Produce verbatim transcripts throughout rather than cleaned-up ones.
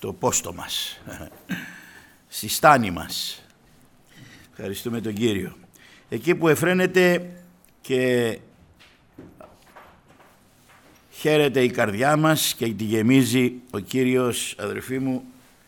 στο πόστο μας, στη στάνη μας. Ευχαριστούμε τον Κύριο. Εκεί που εφραίνεται και χαίρεται η καρδιά μας και τη γεμίζει ο Κύριος, αδερφοί μου,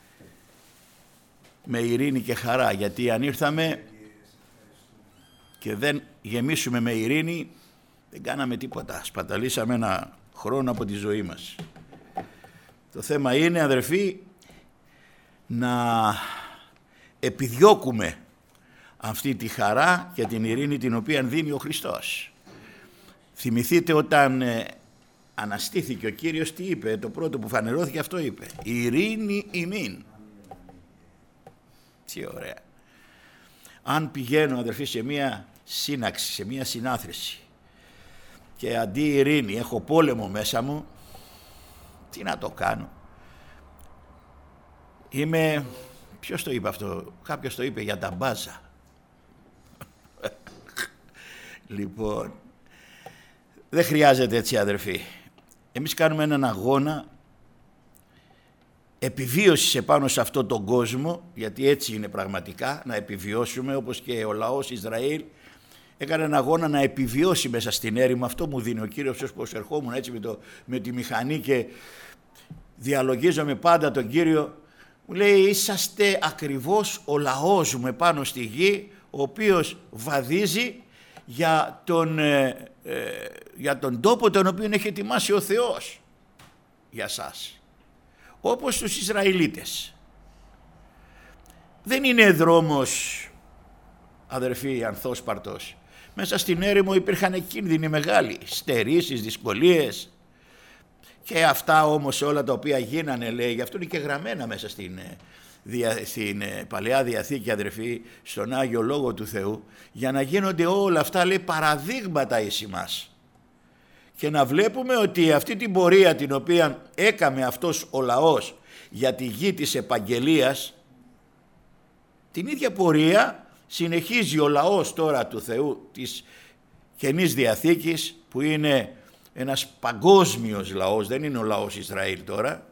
με ειρήνη και χαρά, γιατί αν ήρθαμε και δεν γεμίσουμε με ειρήνη, δεν κάναμε τίποτα, σπαταλήσαμε ένα χρόνο από τη ζωή μας. Το θέμα είναι, αδερφοί, να επιδιώκουμε αυτή τη χαρά και την ειρήνη την οποία δίνει ο Χριστός. Θυμηθείτε όταν ε, αναστήθηκε ο Κύριος, τι είπε? Το πρώτο που φανερώθηκε αυτό είπε: ειρήνη ημίν. Τι ωραία. Αν πηγαίνω, αδερφοί, σε μία σύναξη, σε μία συνάθρηση και αντί ειρήνη έχω πόλεμο μέσα μου, τι να το κάνω? Είμαι, ποιος το είπε αυτό? Κάποιος το είπε για τα μπάζα. Λοιπόν, δεν χρειάζεται έτσι, αδερφοί. Εμείς κάνουμε έναν αγώνα επιβίωσης επάνω σε αυτόν τον κόσμο, γιατί έτσι είναι πραγματικά, να επιβιώσουμε, όπως και ο λαός Ισραήλ έκανε έναν αγώνα να επιβιώσει μέσα στην έρημο. Αυτό μου δίνει ο Κύριος, όπως ερχόμουν έτσι με, το, με τη μηχανή και διαλογίζομαι πάντα τον Κύριο. Μου λέει, είσαστε ακριβώς ο λαός μου επάνω στη γη, ο οποίος βαδίζει για τον, ε, ε, για τον τόπο τον οποίο έχει ετοιμάσει ο Θεός για σας. Όπως τους Ισραηλίτες. Δεν είναι δρόμος, αδερφοί, ανθόσπαρτος. Μέσα στην έρημο υπήρχαν κίνδυνοι μεγάλοι, στερήσεις, δυσκολίες, και αυτά όμως όλα τα οποία γίνανε, λέει, γι' αυτό είναι και γραμμένα μέσα στην, στην Παλαιά Διαθήκη, αδερφοί, στον Άγιο Λόγο του Θεού, για να γίνονται όλα αυτά, λέει, παραδείγματα εις ημάς. Και να βλέπουμε ότι αυτή την πορεία την οποία έκαμε αυτός ο λαός για τη γη της επαγγελίας, την ίδια πορεία συνεχίζει ο λαός τώρα του Θεού της Καινής Διαθήκης, που είναι ένας παγκόσμιος λαός, δεν είναι ο λαός Ισραήλ τώρα,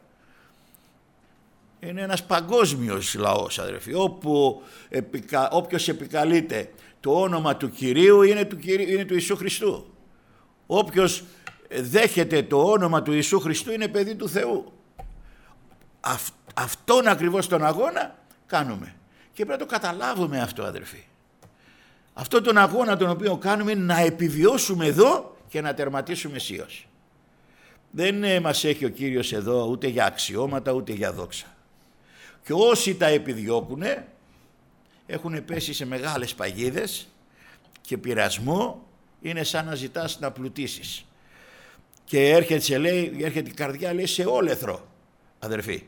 είναι ένας παγκόσμιος λαός, αδερφοί, όπου επικα, όποιος επικαλείται το όνομα του Κυρίου είναι του, είναι του Ιησού Χριστού. Όποιος δέχεται το όνομα του Ιησού Χριστού είναι παιδί του Θεού. Αυ, αυτόν ακριβώς τον αγώνα κάνουμε. Και πρέπει να το καταλάβουμε αυτό, αδερφοί. Αυτόν τον αγώνα τον οποίο κάνουμε είναι να επιβιώσουμε εδώ και να τερματίσουμε αισίως. Δεν ε, μας έχει ο Κύριος εδώ ούτε για αξιώματα ούτε για δόξα. Και όσοι τα επιδιώκουν έχουν πέσει σε μεγάλες παγίδες και πειρασμό. Είναι σαν να ζητάς να πλουτίσεις. Και έρχεται, λέει, έρχεται η καρδιά, λέει, σε όλεθρο, αδερφοί.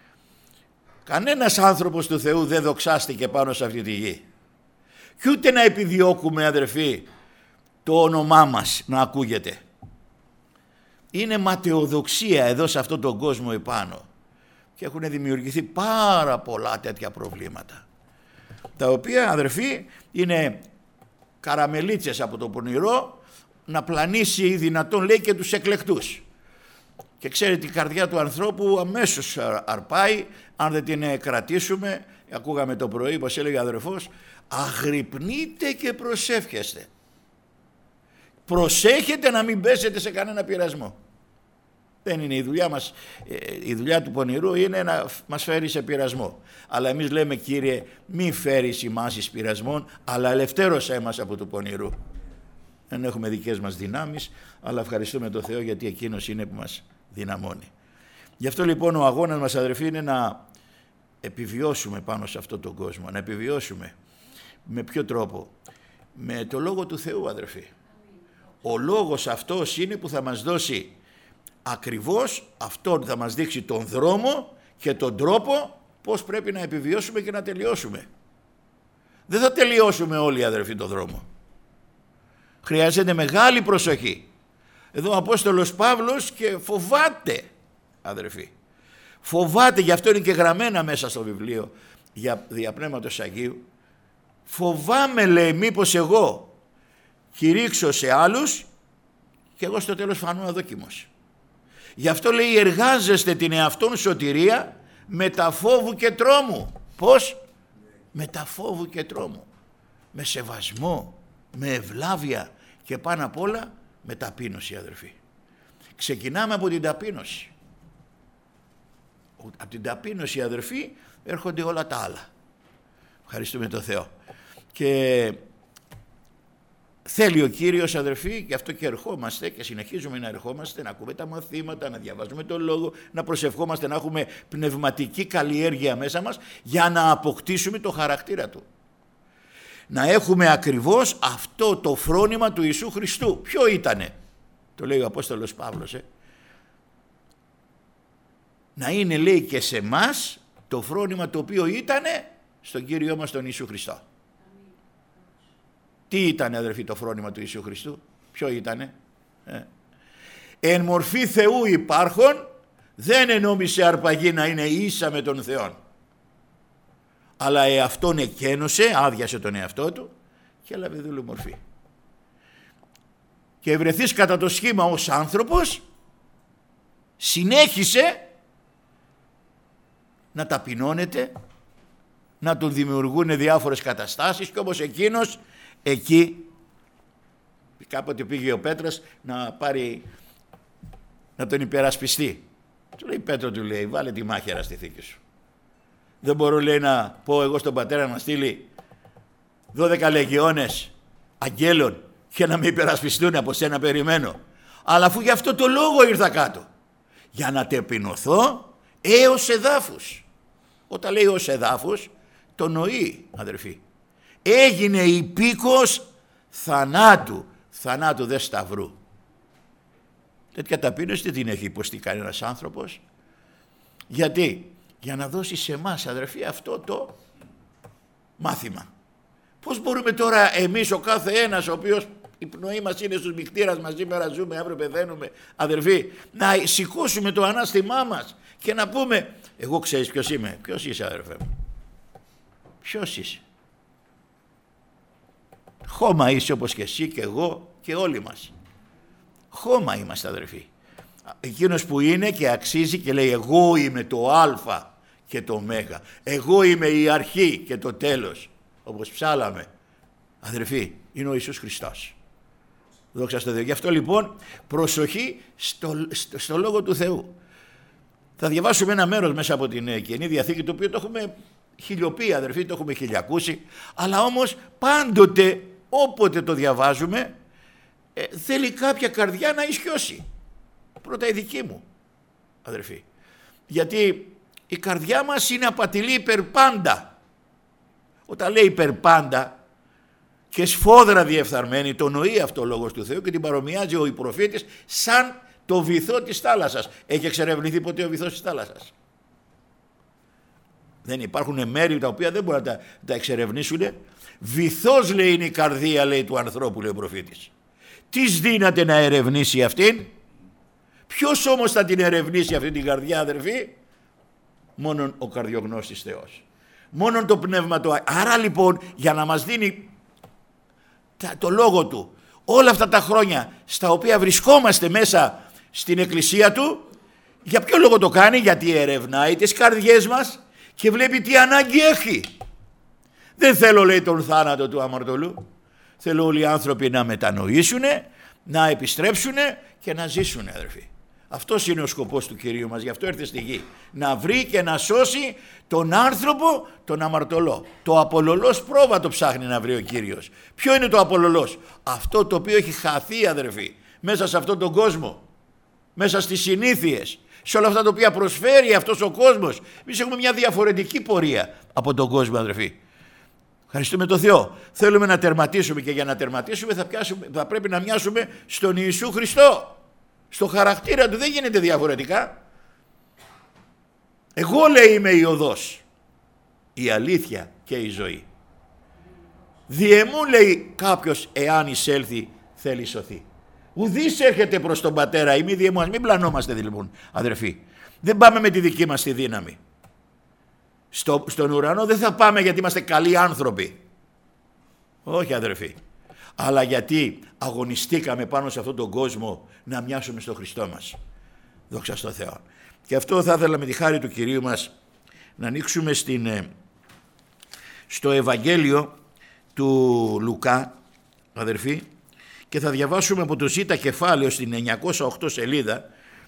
Κανένας άνθρωπος του Θεού δεν δοξάστηκε πάνω σε αυτή τη γη. Και ούτε να επιδιώκουμε, αδερφοί, το όνομά μας να ακούγεται. Είναι ματαιοδοξία εδώ σε αυτόν τον κόσμο επάνω. Και έχουν δημιουργηθεί πάρα πολλά τέτοια προβλήματα. Τα οποία, αδερφοί, είναι καραμελίτσες από το πονηρό να πλανήσει δυνατόν, λέει, και τους εκλεκτούς. Και ξέρετε, η καρδιά του ανθρώπου αμέσως αρπάει αν δεν την κρατήσουμε. Ακούγαμε το πρωί πως έλεγε ο αδερφός, αγρυπνείτε και προσεύχεστε. Προσέχετε να μην πέσετε σε κανένα πειρασμό. Δεν είναι η δουλειά μας, η δουλειά του πονηρού είναι να μας φέρει σε πειρασμό. Αλλά εμείς λέμε, Κύριε, μη φέρεις ημάς εις πειρασμόν, αλλά ελευθέρωσέ μας από του πονηρού. Δεν έχουμε δικές μας δυνάμεις, αλλά ευχαριστούμε τον Θεό γιατί εκείνος είναι που μας δυναμώνει. Γι' αυτό λοιπόν ο αγώνας μας, αδερφοί, είναι να επιβιώσουμε πάνω σε αυτόν τον κόσμο. Να επιβιώσουμε. Με ποιο τρόπο? Με το Λόγο του Θεού, αδερφοί. Ο Λόγος αυτός είναι που θα μας δώσει ακριβώς αυτόν, θα μας δείξει τον δρόμο και τον τρόπο πώς πρέπει να επιβιώσουμε και να τελειώσουμε. Δεν θα τελειώσουμε όλοι, αδερφοί, τον δρόμο. Χρειάζεται μεγάλη προσοχή. Εδώ ο Απόστολος Παύλος και φοβάται, αδερφοί. Φοβάται, γι' αυτό είναι και γραμμένα μέσα στο βιβλίο για διαπνεύματος Αγίου. Φοβάμαι, λέει, μήπως εγώ κηρύξω σε άλλους και εγώ στο τέλος φανώ αδόκιμος. Γι' αυτό, λέει, εργάζεστε την εαυτόν σωτηρία μετα φόβου και τρόμου. Πώς? Μετα φόβου και τρόμου. Με σεβασμό, με ευλάβεια και πάνω απ' όλα με ταπείνωση, αδερφοί. Ξεκινάμε από την ταπείνωση. Από την ταπείνωση, αδερφοί, έρχονται όλα τα άλλα. Ευχαριστούμε τον Θεό. Και θέλει ο Κύριος, αδερφοί, γι' αυτό και ερχόμαστε και συνεχίζουμε να ερχόμαστε, να ακούμε τα μαθήματα, να διαβάζουμε τον Λόγο, να προσευχόμαστε, να έχουμε πνευματική καλλιέργεια μέσα μας για να αποκτήσουμε το χαρακτήρα Του. Να έχουμε ακριβώς αυτό το φρόνημα του Ιησού Χριστού. Ποιο ήτανε? Το λέει ο Απόστολος Παύλος. Ε? Να είναι, λέει, και σε μας το φρόνημα το οποίο ήτανε στον Κύριό μας τον Ιησού Χριστό. Τι ήτανε, αδερφοί, το φρόνημα του Ιησού Χριστού? Ποιο ήτανε? Ε? Εν μορφή Θεού υπάρχον, δεν ενόμισε αρπαγή να είναι ίσα με τον Θεόν. Αλλά εαυτόν εκένωσε, άδειασε τον εαυτό του και έλαβε δούλου μορφή. Και βρεθείς κατά το σχήμα ως άνθρωπος, συνέχισε να ταπεινώνεται, να τον δημιουργούν διάφορες καταστάσεις, και όπως εκείνος εκεί κάποτε πήγε ο Πέτρος να πάρει, να τον υπερασπιστεί. Του λέει, Πέτρο, του λέει, βάλε τη μάχαιρα στη θήκη σου. Δεν μπορώ, λέει, να πω εγώ στον πατέρα να στείλει δώδεκα λεγιώνες αγγέλων και να με υπερασπιστούν, από σένα περιμένω. Αλλά αφού γι' αυτό το λόγο ήρθα κάτω, για να τεπεινωθώ έως εδάφους. Όταν λέει ως εδάφους, το νοεί, αδερφοί. Έγινε υπήκος θανάτου, θανάτου δε σταυρού. Τέτοια ταπείνωση δεν την έχει υποστεί κανένας άνθρωπος. Γιατί? Για να δώσει σε εμάς, αδερφοί, αυτό το μάθημα. Πώς μπορούμε τώρα εμείς, ο κάθε ένας, ο οποίος η πνοή μας είναι στους μιχτήρας μας, σήμερα ζούμε, αύριο πεθαίνουμε, αδερφοί, να σηκώσουμε το ανάστημά μας και να πούμε, εγώ ξέρεις ποιος είμαι? Ποιος είσαι, αδερφέ μου? Ποιος είσαι? Χώμα είσαι, όπως και εσύ και εγώ και όλοι μας. Χώμα είμαστε, αδερφοί. Εκείνος που είναι και αξίζει και λέει, εγώ είμαι το Α και το Ω. Εγώ είμαι η αρχή και το τέλος. Όπως ψάλαμε, αδερφοί, είναι ο Ιησούς Χριστός. Δόξα στο Θεό. Γι' αυτό λοιπόν προσοχή στο, στο, στο Λόγο του Θεού. Θα διαβάσουμε ένα μέρος μέσα από την Καινή Διαθήκη, το οποίο το έχουμε χιλιοποιεί, αδερφοί, το έχουμε χιλιακούσει, αλλά όμως πάντοτε όποτε το διαβάζουμε ε, θέλει κάποια καρδιά να ισιώσει. Πρώτα η δική μου, αδερφοί. Γιατί η καρδιά μας είναι απατηλή υπερπάντα. Όταν λέει υπερπάντα και σφόδρα διεφθαρμένη, το νοεί αυτό ο Λόγος του Θεού και την παρομοιάζει ο προφήτης σαν το βυθό της θάλασσας. Έχει εξερευνηθεί ποτέ ο βυθός της θάλασσας? Δεν υπάρχουν μέρη τα οποία δεν μπορούν να τα, τα εξερευνήσουν. Βυθός, λέει, είναι η καρδία, λέει, του ανθρώπου, λέει ο προφήτης. Τις δύναται να ερευνήσει αυτήν? Ποιος όμως θα την ερευνήσει αυτή την καρδιά, αδερφοί? Μόνον ο καρδιογνώστης Θεός. Μόνον το πνεύμα του. Άρα λοιπόν, για να μας δίνει το λόγο του όλα αυτά τα χρόνια στα οποία βρισκόμαστε μέσα στην εκκλησία του, για ποιο λόγο το κάνει? Γιατί ερευνάει τις καρδιές μας και βλέπει τι ανάγκη έχει. Δεν θέλω, λέει, τον θάνατο του αμαρτωλού. Θέλω όλοι οι άνθρωποι να μετανοήσουν, να επιστρέψουν και να ζήσουν, αδερφοί. Αυτός είναι ο σκοπός του Κυρίου μας, γι' αυτό ήρθε στη γη. Να βρει και να σώσει τον άνθρωπο, τον αμαρτωλό. Το απολωλός πρόβατο ψάχνει να βρει ο Κύριος. Ποιο είναι το απολωλός? Αυτό το οποίο έχει χαθεί, αδερφοί, μέσα σε αυτόν τον κόσμο, μέσα στις συνήθειες, σε όλα αυτά τα οποία προσφέρει αυτός ο κόσμος. Εμείς έχουμε μια διαφορετική πορεία από τον κόσμο, αδερφοί. Ευχαριστούμε τον Θεό. Θέλουμε να τερματίσουμε και για να τερματίσουμε θα, πιάσουμε, θα πρέπει να μοιάσουμε στον Ιησού Χριστό. Στο χαρακτήρα του, δεν γίνεται διαφορετικά. Εγώ, λέει, είμαι η οδός, η αλήθεια και η ζωή. Διεμού, λέει, κάποιος εάν εισέλθει θέλει σωθεί. Ουδής έρχεται προς τον Πατέρα ή μη διεμού. Μην πλανόμαστε λοιπόν, αδερφοί. Δεν πάμε με τη δική μας τη δύναμη. Στο, στον ουρανό δεν θα πάμε γιατί είμαστε καλοί άνθρωποι. Όχι, αδερφοί. Αλλά γιατί αγωνιστήκαμε πάνω σε αυτόν τον κόσμο να μοιάσουμε στον Χριστό μας. Δόξα στον Θεό. Και αυτό θα ήθελα με τη χάρη του Κυρίου μας να ανοίξουμε στην, στο Ευαγγέλιο του Λουκά, αδερφοί, και θα διαβάσουμε από το Ζ κεφάλαιο στην εννιακόσια οκτώ σελίδα.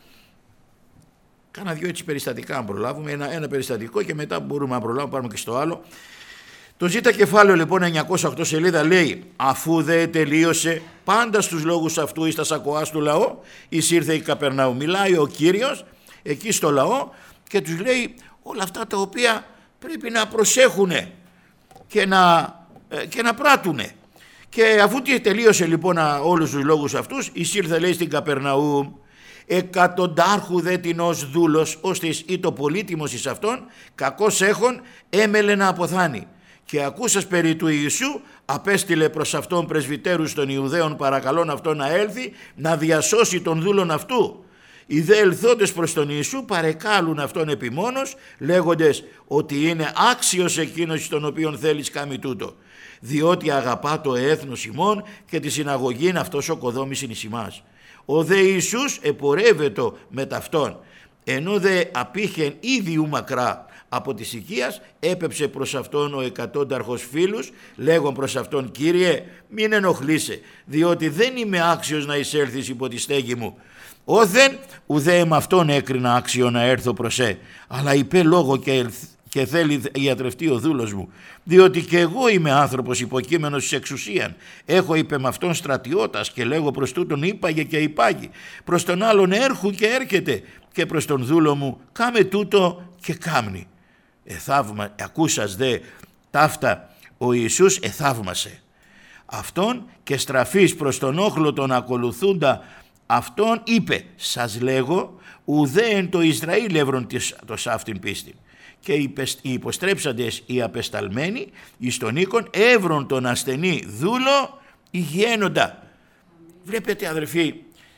Κάνα δυο έτσι περιστατικά αν προλάβουμε, ένα, ένα περιστατικό και μετά μπορούμε να προλάβουμε, πάρουμε και στο άλλο. Το Ζ κεφάλαιο λοιπόν εννιακόσια οκτώ σελίδα λέει: αφού δε τελείωσε πάντα στους λόγους αυτού εις τα σακοάς του λαό, εις ήρθε η Καπερναού. Μιλάει ο Κύριος εκεί στο λαό και τους λέει όλα αυτά τα οποία πρέπει να προσέχουν και να, και να πράττουν. Και αφού τελείωσε λοιπόν όλους τους λόγους αυτούς, εις ήρθε λέει στην Καπερναού. Εκατοντάρχου δε τινός δούλος, ώστε ή το πολύτιμος εις αυτόν, κακός έχων έμελε να αποθάνει. Και ακούσας περί του Ιησού, απέστειλε προς αυτόν πρεσβυτέρους των Ιουδαίων, παρακαλών αυτόν να έλθει, να διασώσει τον δούλον αυτού. Οι δε ελθόντες προς τον Ιησού παρεκάλουν αυτόν επιμόνως, λέγοντες ότι είναι άξιος εκείνος τον οποίον θέλεις κάμει τούτο. Διότι αγαπά το έθνος ημών και τη συναγωγήν αυτός ο κοδόμησιν εις ημάς. Ο δε Ιησούς επορεύετο με ταυτόν, ενώ δε απήχεν ήδη ου μακρά από της οικίας, έπεψε προς αυτόν ο εκατόνταρχος φίλους, λέγον προς αυτόν: Κύριε, μην ενοχλείσαι, διότι δεν είμαι άξιος να εισέλθεις υπό τη στέγη μου. Όθεν ουδέ με αυτόν έκρινα άξιο να έρθω προς σε, αλλά είπε λόγο και, και θέλει ιατρευτεί ο δούλος μου, διότι και εγώ είμαι άνθρωπος υποκείμενος της εξουσίαν. Έχω είπε με αυτόν στρατιώτας και λέγω προς τούτον είπαγε και υπάγει, προς τον άλλον έρχου και έρχεται, και προς τον δούλο μου κάμε τούτο και κάμνει. Εθαύμα, ακούσας δε ταύτα ο Ιησούς εθαύμασε αυτόν και στραφής προς τον όχλο τον ακολουθούντα αυτόν είπε: σας λέγω ουδέν το Ισραήλ εύρον το σάφτην πίστην. Και οι υποστρέψαντες οι απεσταλμένοι εις τον οίκον εύρον τον ασθενή δούλο υγιένοντα. Βλέπετε αδερφοί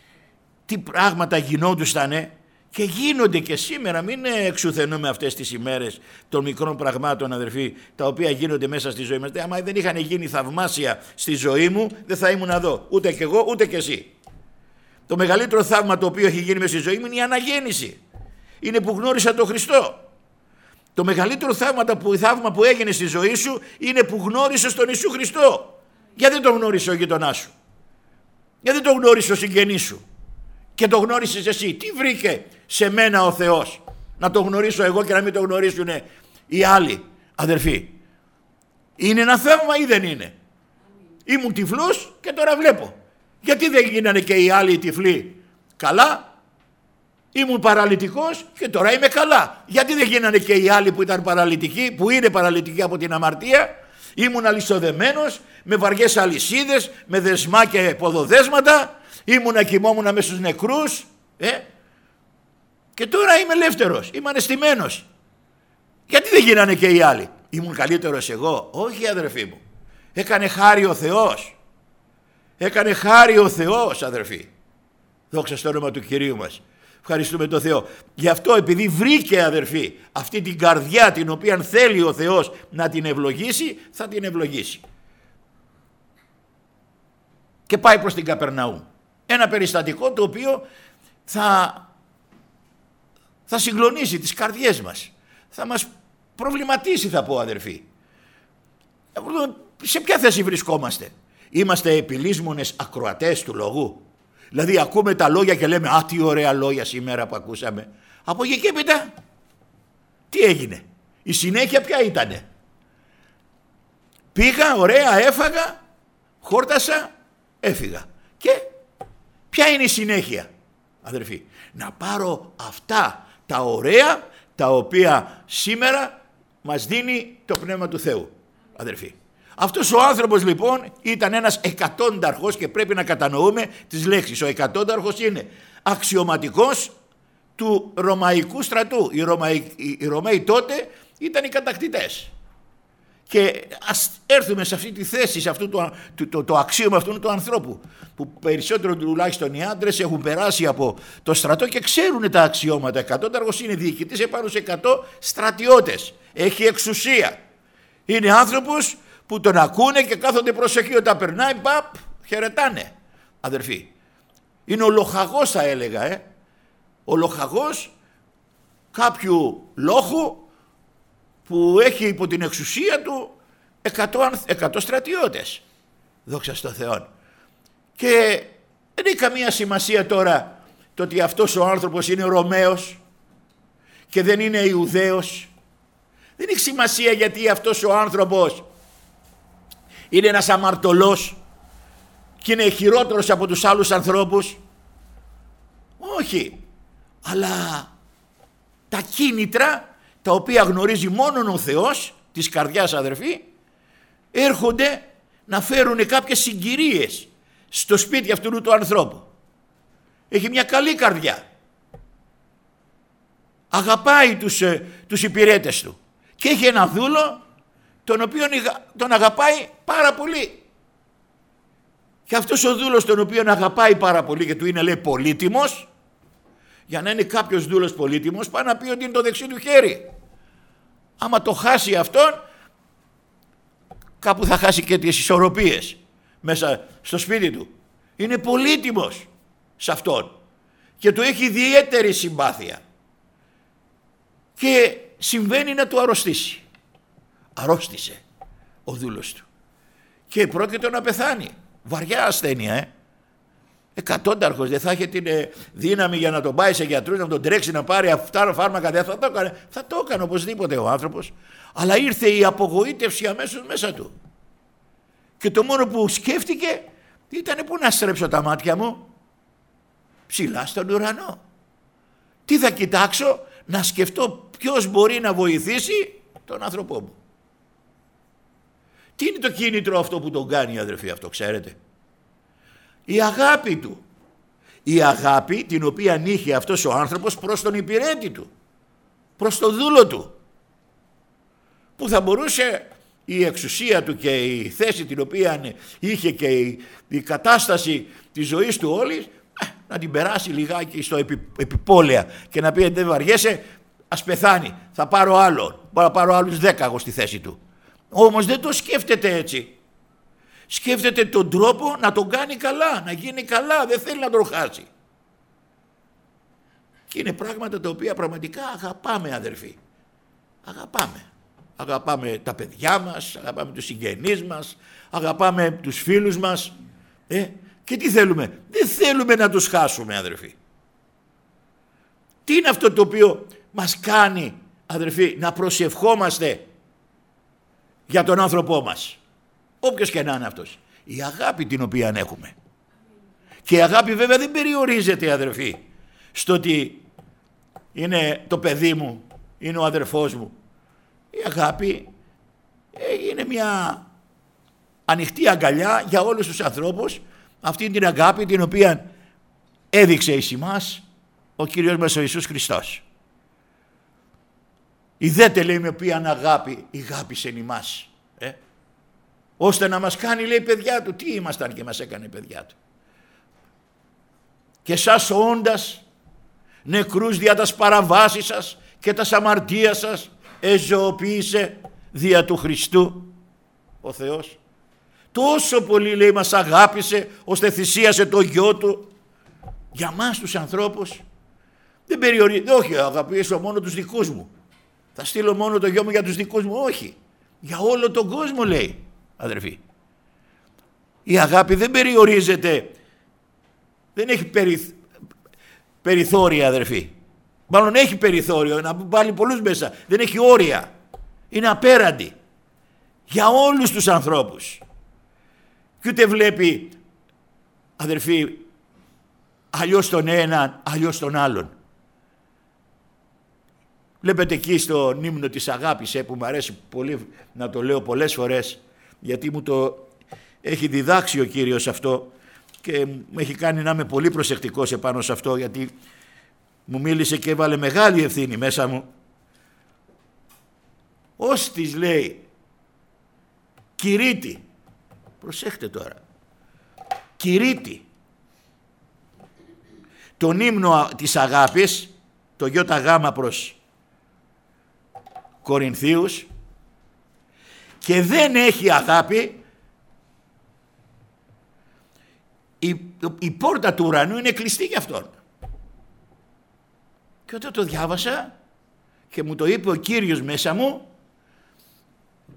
τι πράγματα γινόντουστανε και γίνονται και σήμερα. Μην εξουθενούμε αυτές τις ημέρες των μικρών πραγμάτων, αδερφοί, τα οποία γίνονται μέσα στη ζωή μας. Άμα δεν είχαν γίνει θαυμάσια στη ζωή μου, δεν θα ήμουν εδώ, ούτε κι εγώ ούτε κι εσύ. Το μεγαλύτερο θαύμα το οποίο έχει γίνει μέσα στη ζωή μου είναι η αναγέννηση. Είναι που γνώρισα τον Χριστό. Το μεγαλύτερο θαύμα που, θαύμα που έγινε στη ζωή σου είναι που γνώρισες τον Ιησού Χριστό. Γιατί δεν τον γνώρισε ο γειτονάς σου? Γιατί δεν τον γνώρισε ο συγγενής σου? Και το γνώρισες εσύ? Τι βρήκε σε μένα ο Θεός να το γνωρίσω εγώ και να μην το γνωρίσουν οι άλλοι, αδερφοί? Είναι ένα θαύμα ή δεν είναι? Ήμουν τυφλός και τώρα βλέπω. Γιατί δεν γίνανε και οι άλλοι τυφλοί καλά? Ήμουν παραλυτικός και τώρα είμαι καλά. Γιατί δεν γίνανε και οι άλλοι που ήταν παραλυτικοί, που είναι παραλυτικοί από την αμαρτία? Ήμουν αλυσοδεμένος με βαριές αλυσίδες, με δεσμά και ποδοδέσματα. Ήμουνα, κοιμόμουν μέσα στους νεκρούς. Ε? Και τώρα είμαι ελεύθερος, είμαι ανεστημένος. Γιατί δεν γίνανε και οι άλλοι? Ήμουν καλύτερος εγώ? Όχι, αδερφοί μου. Έκανε χάρη ο Θεός. Έκανε χάρη ο Θεός, αδερφοί. Δόξα στο όνομα του Κυρίου μας. Ευχαριστούμε τον Θεό. Γι' αυτό, επειδή βρήκε, αδερφοί, αυτή την καρδιά την οποία θέλει ο Θεός να την ευλογήσει, θα την ευλογήσει. Και πάει προς την Καπερναούμ. Ένα περιστατικό το οποίο θα, θα συγκλονίσει τις καρδιές μας. Θα μας προβληματίσει, θα πω, αδερφοί. Σε ποια θέση βρισκόμαστε? Είμαστε επιλύσμονες ακροατές του λόγου? Δηλαδή ακούμε τα λόγια και λέμε «Α, τι ωραία λόγια σήμερα που ακούσαμε». Από εκεί και μετά τι έγινε? Η συνέχεια ποια ήτανε? Πήγα, ωραία, έφαγα, χόρτασα, έφυγα. Και ποια είναι η συνέχεια, αδερφοί? Να πάρω αυτά τα ωραία τα οποία σήμερα μας δίνει το Πνεύμα του Θεού, αδερφοί. Αυτός ο άνθρωπος λοιπόν ήταν ένας εκατόνταρχος και πρέπει να κατανοούμε τις λέξεις. Ο εκατόνταρχος είναι αξιωματικός του Ρωμαϊκού στρατού. Οι Ρωμαίοι, οι Ρωμαίοι τότε ήταν οι κατακτητές. Και ας έρθουμε σε αυτή τη θέση, σε αυτό το, το, το, το αξίωμα αυτού του ανθρώπου, που περισσότερο τουλάχιστον οι άντρες έχουν περάσει από το στρατό και ξέρουν τα αξιώματα. Εκατόνταρχος είναι διοικητής επάνω σε εκατό στρατιώτες. Έχει εξουσία. Είναι άνθρωπος που τον ακούνε και κάθονται προσοχή. Όταν περνάει, παπ, χαιρετάνε, αδερφοί. Είναι ο λοχαγός, θα έλεγα, ε. ο λοχαγός κάποιου λόχου που έχει υπό την εξουσία του εκατό στρατιώτες. Δόξα τω Θεώ. Και δεν έχει καμία σημασία τώρα το ότι αυτός ο άνθρωπος είναι Ρωμαίος και δεν είναι Ιουδαίος. Δεν έχει σημασία γιατί αυτός ο άνθρωπος είναι ένας αμαρτωλός και είναι χειρότερος από τους άλλους ανθρώπους. Όχι. Αλλά τα κίνητρα τα οποία γνωρίζει μόνον ο Θεός της καρδιάς, αδερφοί, έρχονται να φέρουν κάποιες συγκυρίες στο σπίτι αυτού του ανθρώπου. Έχει μια καλή καρδιά. Αγαπάει τους, τους υπηρέτες του. Και έχει ένα δούλο τον οποίο τον αγαπάει πάρα πολύ. Και αυτός ο δούλος τον οποίο αγαπάει πάρα πολύ και του είναι, λέει, πολύτιμος, για να είναι κάποιος δούλος πολύτιμος, πάει να πει ότι είναι το δεξί του χέρι. Άμα το χάσει αυτόν, κάπου θα χάσει και τις ισορροπίες μέσα στο σπίτι του. Είναι πολύτιμος σε αυτόν και του έχει ιδιαίτερη συμπάθεια. Και συμβαίνει να του αρρωστήσει. Αρρώστησε ο δούλος του και πρόκειται να πεθάνει. Βαριά ασθένεια, ε. Εκατόνταρχος, δεν θα είχε την ε, δύναμη για να τον πάει σε γιατρούς, να τον τρέξει να πάρει αυτά φάρμακα, δεν θα το έκανε. Θα το έκανε οπωσδήποτε ο άνθρωπος. Αλλά ήρθε η απογοήτευση αμέσως μέσα του. Και το μόνο που σκέφτηκε ήταν, πού να στρέψω τα μάτια μου? Ψηλά στον ουρανό. Τι θα κοιτάξω? Να σκεφτώ ποιος μπορεί να βοηθήσει τον άνθρωπό μου. Τι είναι το κίνητρο αυτό που τον κάνει, αδερφοί, αυτό ξέρετε? Η αγάπη του. Η αγάπη την οποία είχε αυτός ο άνθρωπος προς τον υπηρέτη του, προς τον δούλο του, που θα μπορούσε η εξουσία του και η θέση την οποία είχε και η, η κατάσταση της ζωής του όλης να την περάσει λιγάκι στο επι, επιπόλαια και να πει, δεν βαριέσαι, ας πεθάνει, θα πάρω άλλο, μπορώ να πάρω άλλους δέκα εγώ στη θέση του. Όμως δεν το σκέφτεται έτσι. Σκέφτεται τον τρόπο να τον κάνει καλά, να γίνει καλά, δεν θέλει να τον χάσει. Και είναι πράγματα τα οποία πραγματικά αγαπάμε, αδερφοί. Αγαπάμε. Αγαπάμε τα παιδιά μας, αγαπάμε τους συγγενείς μας, αγαπάμε τους φίλους μας. Ε, και τι θέλουμε? Δεν θέλουμε να τους χάσουμε, αδερφοί. Τι είναι αυτό το οποίο μας κάνει, αδερφοί, να προσευχόμαστε για τον άνθρωπό μας? Όποιος και να είναι αυτός. Η αγάπη την οποία έχουμε. Και η αγάπη βέβαια δεν περιορίζεται, αδερφοί, στο ότι είναι το παιδί μου, είναι ο αδερφός μου. Η αγάπη είναι μια ανοιχτή αγκαλιά για όλους τους ανθρώπους, αυτή την αγάπη την οποία έδειξε εις εμάς ο Κύριος μας ο Ιησούς Χριστός. Ιδέτε, λέει, με ποιαν αγάπη ηγάπησε εμάς, ε? ώστε να μας κάνει, λέει, παιδιά του. Τι ήμασταν και μας έκανε παιδιά του? Και σας όντας νεκρούς δια τας παραβάσεις σας και τας αμαρτίας σας εζωοποίησε δια του Χριστού ο Θεός. Τόσο πολύ, λέει, μας αγάπησε ώστε θυσίασε το γιο του για μας τους ανθρώπους. Δεν περιορίζει, όχι, αγαπήσω μόνο τους δικούς μου, θα στείλω μόνο το γιο μου για τους δικούς μου. Όχι, για όλο τον κόσμο, λέει, αδερφοί. Η αγάπη δεν περιορίζεται, δεν έχει περι, περιθώρια, αδερφοί. Μάλλον έχει περιθώριο, να βάλει πολλούς μέσα. Δεν έχει όρια. Είναι απέραντη για όλους τους ανθρώπους. Και ούτε βλέπει, αδερφοί, αλλιώς τον έναν, αλλιώς τον άλλον. Βλέπετε εκεί στον ύμνο της αγάπης, ε, που μου αρέσει πολύ να το λέω πολλές φορές, γιατί μου το έχει διδάξει ο Κύριος αυτό και μου έχει κάνει να είμαι πολύ προσεκτικός επάνω σε αυτό, γιατί μου μίλησε και έβαλε μεγάλη ευθύνη μέσα μου. Ώστις, λέει, κηρύττει, προσέχτε τώρα, κηρύττει τον ύμνο της αγάπης, το ΙΓ προς Κορινθίους, και δεν έχει αγάπη, η, η πόρτα του ουρανού είναι κλειστή για αυτόν. Και όταν το διάβασα και μου το είπε ο Κύριος μέσα μου,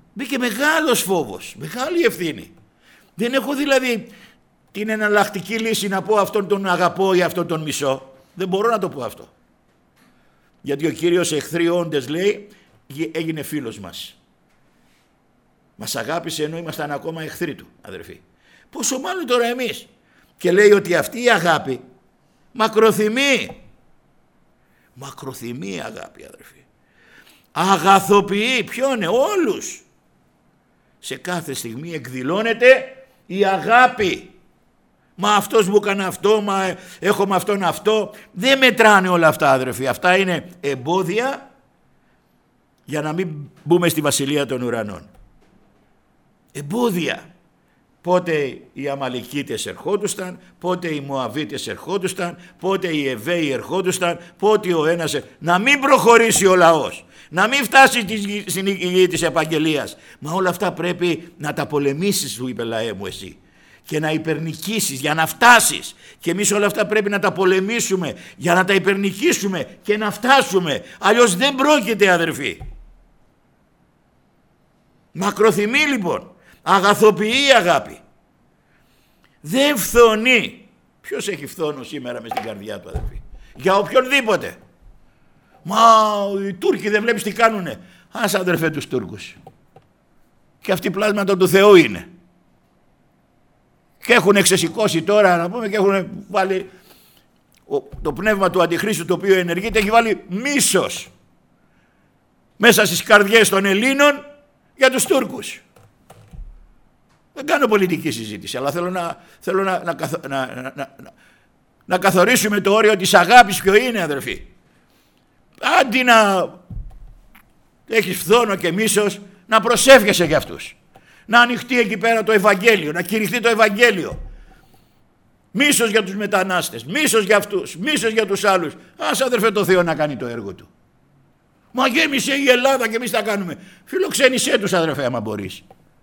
Μπήκε μεγάλος φόβος, μεγάλη ευθύνη. Δεν έχω δηλαδή την εναλλακτική λύση να πω αυτόν τον αγαπώ ή αυτόν τον μισώ. Δεν μπορώ να το πω αυτό. Γιατί ο Κύριος εχθροί όντες, λέει, έγινε φίλος μας. Μας αγάπησε ενώ ήμασταν ακόμα εχθροί του, αδερφοί. Πόσο μάλλον τώρα εμείς. Και λέει ότι αυτή η αγάπη μακροθυμεί. Μακροθυμεί αγάπη, αδερφοί. Αγαθοποιεί, ποιον, όλους. Σε κάθε στιγμή εκδηλώνεται η αγάπη. Μα αυτός μου έκανε αυτό, μα έχω με αυτόν αυτό. Δεν μετράνε όλα αυτά, αδερφοί. Αυτά είναι εμπόδια για να μην μπούμε στη βασιλεία των ουρανών. Εμπόδια. Πότε οι Αμαλικίτες ερχόντουσαν, πότε οι Μωαβίτες ερχόντουσαν, πότε οι Εβαίοι ερχόντουσαν, πότε ο ένας... Να μην προχωρήσει ο λαός, να μην φτάσει στην γη της επαγγελίας. Μα όλα αυτά πρέπει να τα πολεμήσεις, του είπε, λαέ μου, εσύ, και να υπερνικήσεις για να φτάσεις. Και εμείς όλα αυτά πρέπει να τα πολεμήσουμε για να τα υπερνικήσουμε και να φτάσουμε. Αλλιώς δεν πρόκειται, αδερφοί. Μακροθυμεί λοιπόν. Αγαθοποιεί η αγάπη. Δεν φθονεί. Ποιος έχει φθόνο σήμερα μες στην καρδιά του, αδερφοί? Για οποιονδήποτε. Μα οι Τούρκοι δεν βλέπεις τι κάνουνε? Ας, αδερφέ, τους Τούρκους. Και αυτοί πλάσματα του Θεού είναι. Και έχουν ξεσηκώσει τώρα, να πούμε, και έχουν βάλει το πνεύμα του Αντιχρίστου, το οποίο ενεργείται, έχει βάλει μίσος μέσα στις καρδιές των Ελλήνων για τους Τούρκους. Δεν κάνω πολιτική συζήτηση, αλλά θέλω να, θέλω να, να, να, να, να, να καθορίσουμε το όριο της αγάπης ποιο είναι, αδερφοί. Αντί να έχεις φθόνο και μίσος, να προσεύχεσαι για αυτούς. Να ανοιχτεί εκεί πέρα το Ευαγγέλιο, να κηρυχθεί το Ευαγγέλιο. Μίσος για τους μετανάστες, μίσος για αυτούς, μίσος για τους άλλους. Ας, αδερφέ, το Θεό να κάνει το έργο του. Μα γέμισε η Ελλάδα και εμείς τα κάνουμε. Φιλοξένησέ τους, αδερφέ, άμα μπορείς.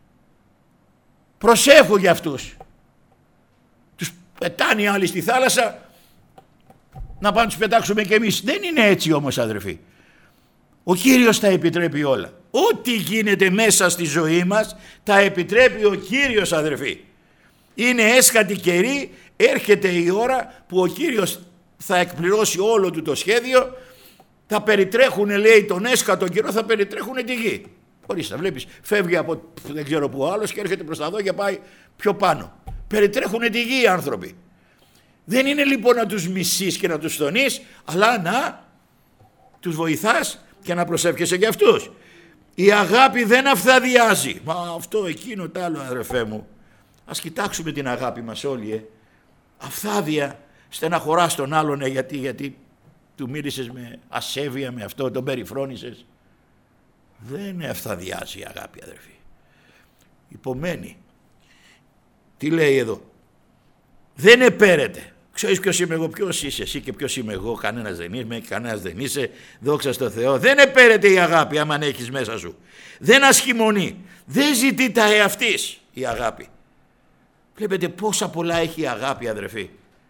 Προσέχω για αυτούς. Τους πετάνε οι άλλοι στη θάλασσα, να πάνε τους πετάξουμε κι εμείς. Δεν είναι έτσι όμως, αδερφοί. Ο Κύριος τα επιτρέπει όλα. Ό,τι γίνεται μέσα στη ζωή μας τα επιτρέπει ο Κύριος, αδερφοί. Είναι έσχατη καιρή, έρχεται η ώρα που ο Κύριος θα εκπληρώσει όλο του το σχέδιο. Θα περιτρέχουν, λέει, τον έσχατο καιρό, θα περιτρέχουν τη γη. Ορίστε, βλέπεις, φεύγει από δεν ξέρω που άλλος και έρχεται προς τα δω και πάει πιο πάνω. Περιτρέχουν τη γη οι άνθρωποι. Δεν είναι λοιπόν να τους μισείς και να τους στονείς, αλλά να τους βοηθάς και να προσεύχεσαι για αυτούς. Η αγάπη δεν αυθαδιάζει. Μα αυτό, εκείνο, τ' άλλο, αδερφέ μου. Ας κοιτάξουμε την αγάπη μας όλοι. Ε. Αυθάδια, στεναχωράς τον άλλον, ε, γιατί, γιατί του μίλησες με ασέβεια, με αυτό, τον περιφρόνησες. Δεν αυθαδιάζει η αγάπη, αδερφοί. Υπομένει. Τι λέει εδώ? Δεν επέρεται. Ξέρεις ποιος είμαι εγώ, ποιος είσαι εσύ και ποιος είμαι εγώ? Κανένας δεν είμαι, κανένας δεν είσαι. Δόξα στο Θεό. Δεν επέρεται η αγάπη άμα έχεις μέσα σου. Δεν ασχημονεί. Δεν ζητεί τα εαυτής η αγάπη. Βλέπετε πόσα πολλά έχει η αγάπη, αδερφοί.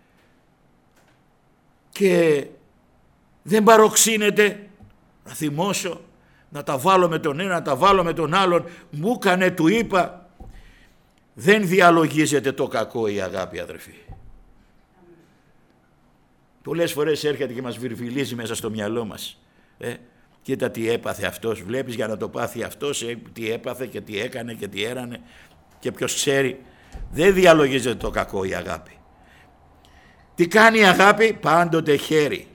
Και δεν παροξύνεται. Να θυμώσω, να τα βάλω με τον ένα, να τα βάλω με τον άλλον. Μου έκανε, του είπα. Δεν διαλογίζεται το κακό η αγάπη, αδερφοί. Πολλές φορές έρχεται και μας βιρβιλίζει μέσα στο μυαλό μας. Ε, κοίτα τι έπαθε αυτός, βλέπεις, για να το πάθει αυτός, ε, τι έπαθε και τι έκανε και τι έρανε και ποιος ξέρει. Δεν διαλογίζεται το κακό η αγάπη. Τι κάνει η αγάπη? Πάντοτε χαίρει.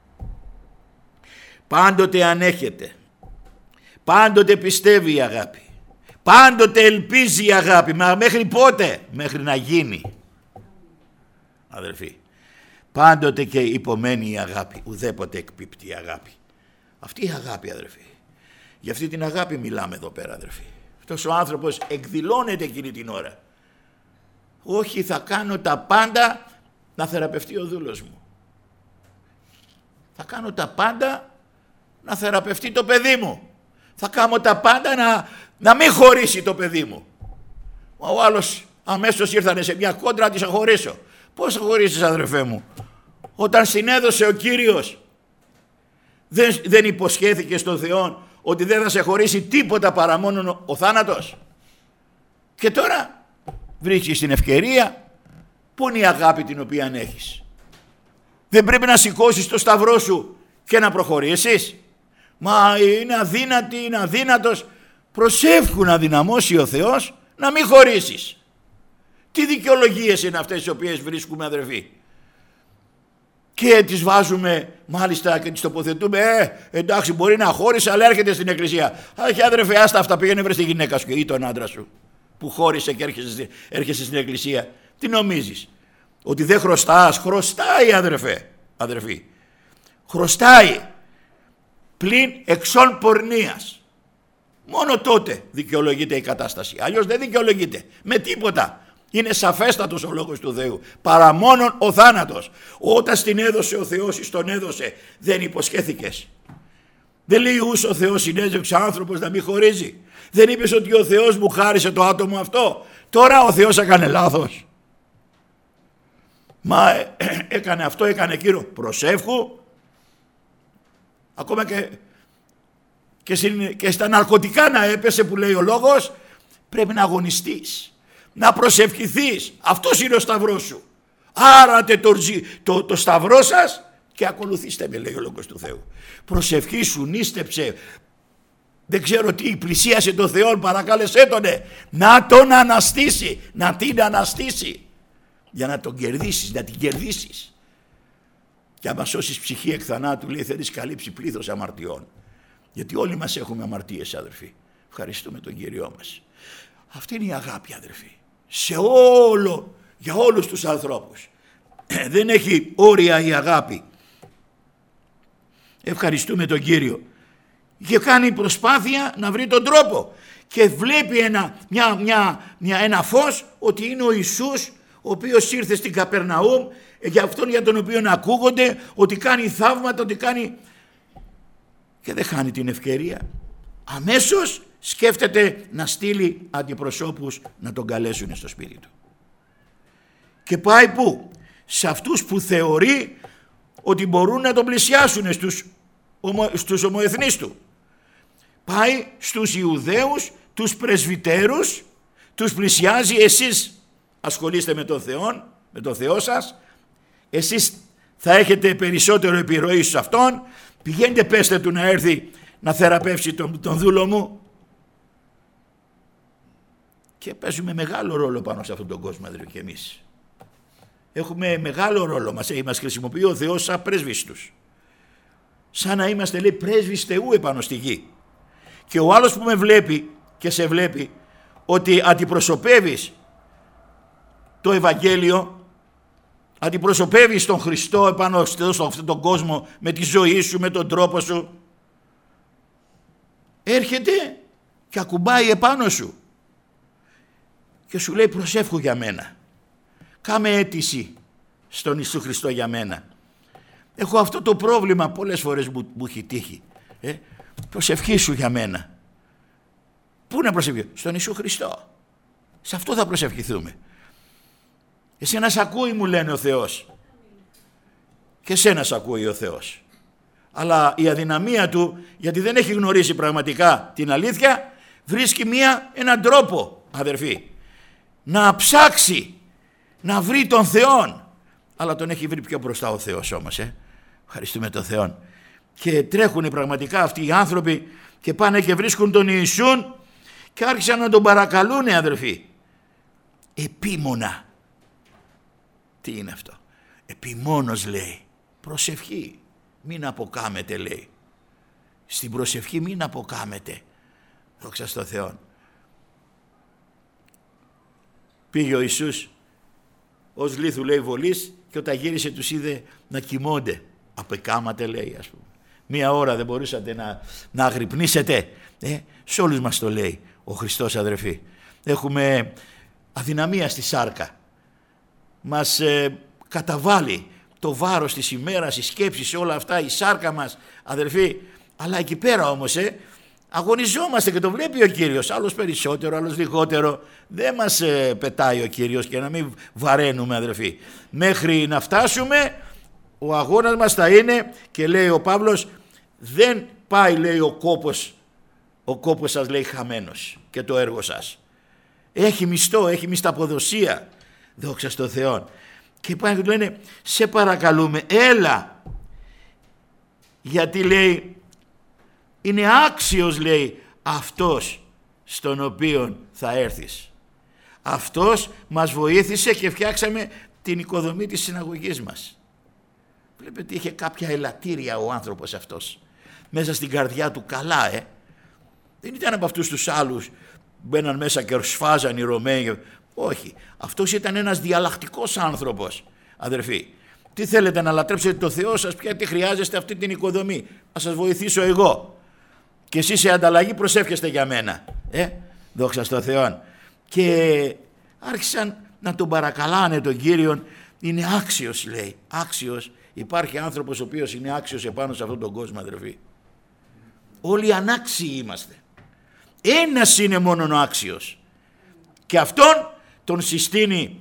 Πάντοτε ανέχεται. Πάντοτε πιστεύει η αγάπη. Πάντοτε ελπίζει η αγάπη. Μα μέχρι πότε? Μέχρι να γίνει. Αδερφοί. Πάντοτε και υπομένει η αγάπη. Ουδέποτε εκπίπτει η αγάπη. Αυτή η αγάπη, αδερφοί. Για αυτή την αγάπη μιλάμε εδώ πέρα, αδερφοί. Αυτός ο άνθρωπος εκδηλώνεται εκείνη την ώρα. Όχι, θα κάνω τα πάντα να θεραπευτεί ο δούλος μου. Θα κάνω τα πάντα να θεραπευτεί το παιδί μου. Θα κάνω τα πάντα να, να μην χωρίσει το παιδί μου. Ο άλλος αμέσως ήρθανε σε μια κόντρα να της χωρίσω. Πώς θα χωρίσεις, αδερφέ μου? Όταν συνέδωσε ο Κύριος, δεν, δεν υποσχέθηκε στον Θεό ότι δεν θα σε χωρίσει τίποτα παρά μόνο ο θάνατος. Και τώρα βρίσκεις την ευκαιρία. Πού είναι η αγάπη την οποία έχεις? Δεν πρέπει να σηκώσεις το σταυρό σου και να προχωρήσεις? Μα είναι αδύνατη, είναι αδύνατος. Προσεύχου να δυναμώσει ο Θεός να μην χωρίσεις. Τι δικαιολογίες είναι αυτές τις οποίες βρίσκουμε, αδερφοί? Και τις βάζουμε μάλιστα και τις τοποθετούμε. Ε, εντάξει, μπορεί να χώρισε, αλλά έρχεται στην εκκλησία. Αχ, αδερφέ, άστα αυτά, πήγαινε βρες τη γυναίκα σου ή τον άντρα σου που χώρισε και έρχεσαι, έρχεσαι στην εκκλησία. Τι νομίζεις? Ότι δεν χρωστάς? Χρωστάει, αδερφέ, αδερφή. Χρωστάει. Πλην εξών πορνείας. Μόνο τότε δικαιολογείται η κατάσταση. Αλλιώς δεν δικαιολογείται με τίποτα. Είναι σαφέστατος ο λόγος του Θεού. Παρά μόνον ο θάνατος. Όταν στην έδωσε ο Θεός, εις τον έδωσε, δεν υποσχέθηκες? Δεν λέει ούς ο Θεός συνέζευξε άνθρωπος να μην χωρίζει? Δεν είπες ότι ο Θεός μου χάρισε το άτομο αυτό? Τώρα ο Θεός έκανε λάθος? Μα ε, ε, έκανε αυτό, έκανε εκείνο. Προσεύχου. Ακόμα και, και, στην, και στα ναρκωτικά να έπεσε, που λέει ο λόγος. Πρέπει να αγωνιστείς, να προσευχηθείς. Αυτός είναι ο σταυρός σου. Άρατε το, το, το σταυρό σας και ακολουθήστε με, λέει ο λόγος του Θεού. Προσευχή σου, νίστεψε. Δεν ξέρω τι, πλησίασε τον Θεό, παρακάλεσέ τονε να τον αναστήσει, να την αναστήσει, για να τον κερδίσεις, να την κερδίσεις. Και άμα σώσεις ψυχή εκ θανάτου, λέει, θέλεις καλύψει πλήθος αμαρτιών. Γιατί όλοι μας έχουμε αμαρτίες, αδερφοί. Ευχαριστούμε τον Κύριό μας. Αυτή είναι η αγάπη, αδερφοί. Σε όλο, για όλους τους ανθρώπους. Δεν έχει όρια η αγάπη. Ευχαριστούμε τον Κύριο. Και κάνει προσπάθεια να βρει τον τρόπο. Και βλέπει ένα, μια, μια, μια, ένα φως, ότι είναι ο Ιησούς, ο οποίος ήρθε στην Καπερναούμ, για αυτόν για τον οποίο ακούγονται, ότι κάνει θαύματα, ότι κάνει... Και δεν χάνει την ευκαιρία. Αμέσως σκέφτεται να στείλει αντιπροσώπους να τον καλέσουν στο σπίτι του. Και πάει πού? Σε αυτούς που θεωρεί ότι μπορούν να τον πλησιάσουν, στους, ομο, στους ομοεθνείς του. Πάει στους Ιουδαίους, τους πρεσβυτέρους, τους πλησιάζει. Εσείς ασχολείστε με τον Θεό, με τον Θεό σας, εσείς θα έχετε περισσότερο επιρροή σε αυτόν, πηγαίνετε πέστε του να έρθει να θεραπεύσει τον, τον δούλο μου. Και παίζουμε μεγάλο ρόλο πάνω σε αυτόν τον κόσμο, αδερφοί, και εμείς. Έχουμε μεγάλο ρόλο, μας, μας χρησιμοποιεί ο Θεός σαν πρέσβεις τους. Σαν να είμαστε, λέει, πρέσβεις Θεού επάνω στη γη. Και ο άλλος που με βλέπει και σε βλέπει ότι αντιπροσωπεύεις το Ευαγγέλιο, αντιπροσωπεύεις τον Χριστό επάνω σε αυτόν τον κόσμο με τη ζωή σου, με τον τρόπο σου, έρχεται και ακουμπάει επάνω σου και σου λέει, προσεύχου για μένα, κάμε αίτηση στον Ιησού Χριστό για μένα. Έχω αυτό το πρόβλημα, πολλές φορές μου, μου έχει τύχει. Ε, προσευχή σου για μένα. Πού να προσευχηθώ? Στον Ιησού Χριστό. Σε αυτό θα προσευχηθούμε. Εσένα σ' ακούει, μου λένε, ο Θεός. Και εσένα σ' ακούει ο Θεός. Αλλά η αδυναμία του, γιατί δεν έχει γνωρίσει πραγματικά την αλήθεια, βρίσκει μία, έναν τρόπο, αδερφοί, να ψάξει, να βρει τον Θεόν. Αλλά τον έχει βρει πιο μπροστά ο Θεός όμως. Ε. Ευχαριστούμε τον Θεόν. Και τρέχουν πραγματικά αυτοί οι άνθρωποι και πάνε και βρίσκουν τον Ιησούν και άρχισαν να τον παρακαλούν, αδερφοί. Επίμονα. Τι είναι αυτό? Επιμόνος, λέει. Προσευχή. Μην αποκάμετε, λέει. Στην προσευχή μην αποκάμετε. Δόξα στο Θεό. Πήγε ο Ιησούς ως λίθου, λέει, βολής, και όταν γύρισε τους είδε να κοιμώνται. Απεκάματε, λέει, ας πούμε. Μία ώρα δεν μπορούσατε να, να αγρυπνήσετε. Ε, σε όλους μας το λέει ο Χριστός, αδερφοί. Έχουμε αδυναμία στη σάρκα. Μας ε, καταβάλει το βάρος της ημέρας, οι σκέψεις, όλα αυτά, η σάρκα μας, αδερφοί. Αλλά εκεί πέρα όμως ε, αγωνιζόμαστε και το βλέπει ο Κύριος. Άλλος περισσότερο, άλλος λιγότερο. Δεν μας ε, πετάει ο Κύριος, και να μην βαραίνουμε, αδερφοί. Μέχρι να φτάσουμε, ο αγώνας μας θα είναι, και λέει ο Παύλος, δεν πάει, λέει, ο κόπος ο κόπος σας, λέει, χαμένος και το έργο σας. Έχει μισθό, έχει μισθαποδοσία. Δόξα στο Θεό. Και πάνε και του λένε, σε παρακαλούμε, έλα. Γιατί, λέει, είναι άξιος, λέει, αυτός στον οποίον θα έρθεις. Αυτός μας βοήθησε και φτιάξαμε την οικοδομή της συναγωγής μας. Βλέπετε ότι είχε κάποια ελαττήρια ο άνθρωπος αυτός μέσα στην καρδιά του, καλά, ε. Δεν ήταν από αυτούς τους άλλους μπαίναν μέσα και σφάζαν οι Ρωμαίοι. Όχι. Αυτός ήταν ένας διαλλακτικός άνθρωπος, αδερφοί. Τι θέλετε, να λατρέψετε το Θεό σας, πια τι χρειάζεστε αυτή την οικοδομή. Να σας βοηθήσω εγώ. Και εσείς σε ανταλλαγή προσεύχεστε για μένα. Ε, δόξα στο Θεό. Και άρχισαν να τον παρακαλάνε τον Κύριον. Είναι άξιος, λέει. Άξιος. Υπάρχει άνθρωπος ο οποίος είναι άξιος επάνω σε αυτόν τον κόσμο, αδερφοί. Όλοι ανάξιοι είμαστε. Ένας είναι μόνον ο άξιος. Και αυτόν τον συστήνει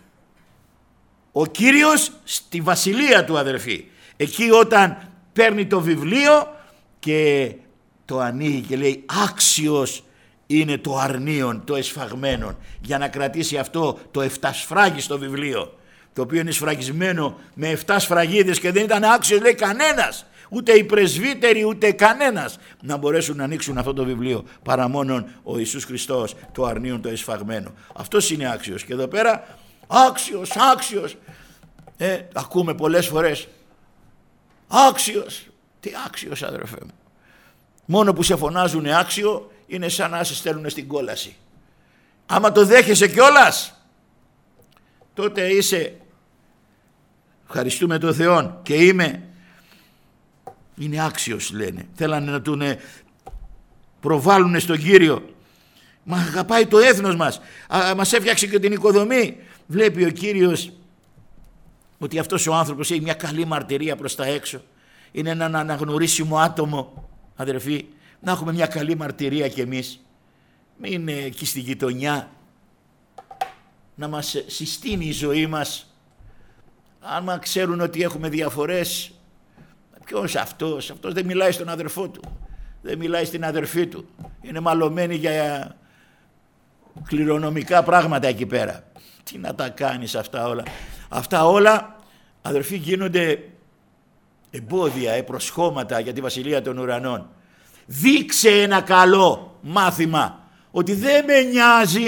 ο Κύριος στη βασιλεία του, αδερφοί. Εκεί όταν παίρνει το βιβλίο και το ανοίγει και λέει, άξιος είναι το αρνίον, το εσφαγμένο, για να κρατήσει αυτό το εφτασφράγιστο βιβλίο, το οποίο είναι σφραγισμένο με εφτά σφραγίδες και δεν ήταν άξιος, λέει, κανένας, ούτε οι πρεσβύτεροι ούτε κανένας να μπορέσουν να ανοίξουν αυτό το βιβλίο, παρά μόνον ο Ιησούς Χριστός, το αρνίον το εσφαγμένο. Αυτός είναι άξιος. Και εδώ πέρα άξιος, άξιος, ε, ακούμε πολλές φορές άξιος. Τι άξιος, αδερφέ μου? Μόνο που σε φωνάζουν άξιο είναι σαν να σε στέλνουν στην κόλαση. Άμα το δέχεσαι κιόλας, τότε είσαι, ευχαριστούμε τον Θεό, και είμαι, είναι άξιος, λένε. Θέλανε να τον προβάλλουν στον Κύριο. Μα αγαπάει το έθνος μας, Α, μας έφτιαξε και την οικοδομή. Βλέπει ο Κύριος ότι αυτός ο άνθρωπος έχει μια καλή μαρτυρία προς τα έξω. Είναι ένα αναγνωρίσιμο άτομο, αδερφοί. Να έχουμε μια καλή μαρτυρία κι εμείς. Μην είναι εκεί στη γειτονιά να μας συστήνει η ζωή μας. Άμα ξέρουν ότι έχουμε διαφορές, ποιος αυτός, αυτός δεν μιλάει στον αδερφό του, δεν μιλάει στην αδερφή του, είναι μαλωμένοι για κληρονομικά πράγματα εκεί πέρα. Τι να τα κάνεις αυτά όλα? Αυτά όλα, αδερφοί, γίνονται εμπόδια, προσχώματα για τη βασιλεία των ουρανών. Δείξε ένα καλό μάθημα, ότι δεν με νοιάζει.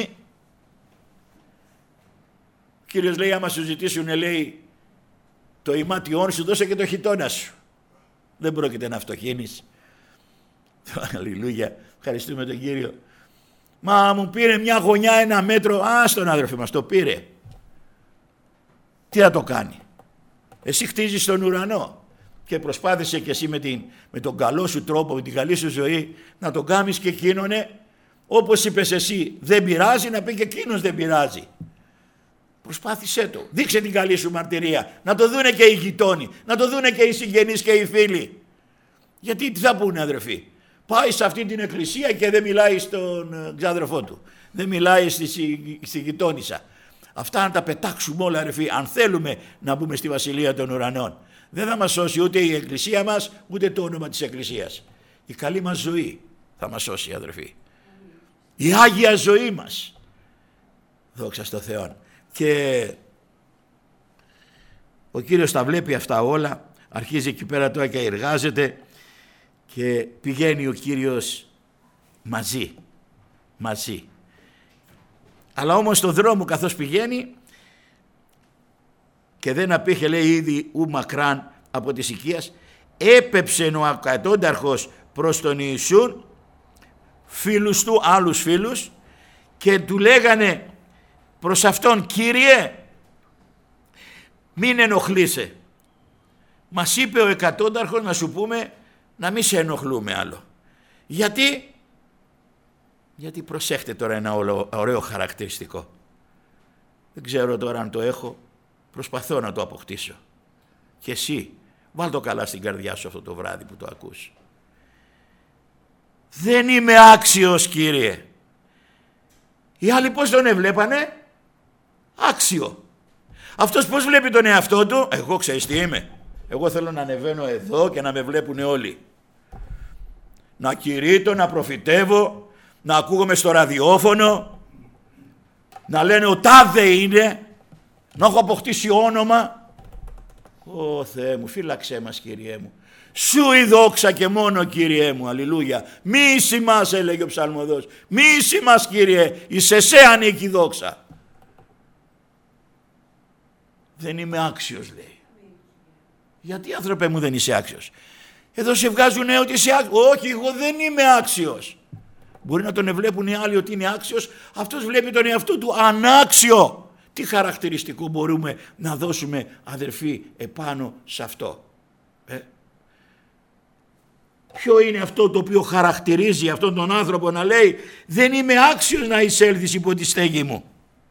Ο Κύριος λέει, άμα σου ζητήσουν, λέει, το ημάτιόν σου, δώσε και το χιτώνα σου. Δεν πρόκειται να φτωχύνεις. Αλληλούια, ευχαριστούμε τον Κύριο. Μα μου πήρε μια γωνιά ένα μέτρο. Α, στον αδερφή μας το πήρε. Τι θα το κάνει? Εσύ χτίζεις τον ουρανό και προσπάθησε και εσύ με, την, με τον καλό σου τρόπο, με την καλή σου ζωή, να τον κάνεις και εκείνονε, όπως είπες εσύ, δεν πειράζει, να πει και εκείνος δεν πειράζει. Προσπάθησέ το. Δείξε την καλή σου μαρτυρία. Να το δούνε και οι γειτόνοι, να το δούνε και οι συγγενείς και οι φίλοι. Γιατί τι θα πούνε, αδερφοί? Πάει σε αυτή την εκκλησία και δεν μιλάει στον ξάδερφό του. Δεν μιλάει στη, στη γειτόνισσα. Αυτά να τα πετάξουμε όλα, αδερφοί, αν θέλουμε να μπούμε στη βασιλεία των ουρανών. Δεν θα μας σώσει ούτε η εκκλησία μας, ούτε το όνομα της εκκλησίας. Η καλή μας ζωή θα μας σώσει, αδερφοί. Η Άγια ζωή μας. Δόξα στο Θεό. Και ο Κύριος τα βλέπει αυτά όλα, αρχίζει εκεί πέρα τώρα και εργάζεται και πηγαίνει ο Κύριος μαζί, μαζί. Αλλά όμως στον δρόμο καθώς πηγαίνει και δεν απήχε, λέει, ήδη ου μακράν από της οικίας, έπεψε ο ακατόνταρχος προς τον Ιησούν, φίλους του, άλλους φίλους, και του λέγανε προς αυτόν, Κύριε, μην ενοχλείσαι. Μας είπε ο εκατόνταρχος να σου πούμε να μην σε ενοχλούμε άλλο. Γιατί? Γιατί προσέχτε τώρα ένα ωραίο χαρακτηριστικό. Δεν ξέρω τώρα αν το έχω, προσπαθώ να το αποκτήσω. Και εσύ, βάλ το καλά στην καρδιά σου αυτό το βράδυ που το ακούς. Δεν είμαι άξιος, Κύριε. Οι άλλοι πώς τον έβλεπανε? Άξιο. Αυτός πώς βλέπει τον εαυτό του? Εγώ ξέρεις τι είμαι? Εγώ θέλω να ανεβαίνω εδώ και να με βλέπουν όλοι. να κηρύττω, να προφητεύω, να ακούγομαι στο ραδιόφωνο, να λένε ο τάδε είναι, να έχω αποκτήσει όνομα. Ω Θεέ μου, φύλαξέ μας Κύριέ μου. Σου η δόξα και μόνο Κύριέ μου, αλληλούια. Μη εις ημάς, έλεγε ο ψαλμοδός, μη εις ημάς Κύριε, εις εσέ ανήκει η δόξα. Δεν είμαι άξιος, λέει. Γιατί άνθρωπε μου δεν είσαι άξιος? Εδώ σε βγάζουνε ότι είσαι άξιος. Όχι, εγώ δεν είμαι άξιος. Μπορεί να τον βλέπουν οι άλλοι ότι είναι άξιος, αυτός βλέπει τον εαυτό του ανάξιο. Τι χαρακτηριστικό μπορούμε να δώσουμε, αδερφοί, επάνω σε αυτό? Ε? Ποιο είναι αυτό το οποίο χαρακτηρίζει αυτόν τον άνθρωπο να λέει δεν είμαι άξιος να εισέλθεις υπό τη στέγη μου?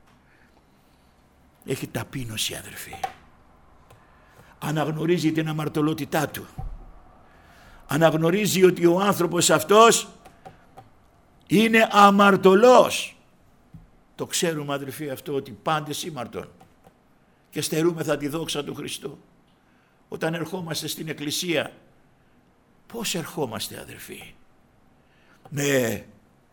Έχει ταπείνωση, αδερφοί. Αναγνωρίζει την αμαρτωλότητά του. Αναγνωρίζει ότι ο άνθρωπος αυτός είναι αμαρτωλός. Το ξέρουμε, αδερφοί, αυτό, ότι πάντες ήμαρτον και στερούμεθα τη δόξα του Χριστού. Όταν ερχόμαστε στην εκκλησία, πώς ερχόμαστε, αδερφοί? Με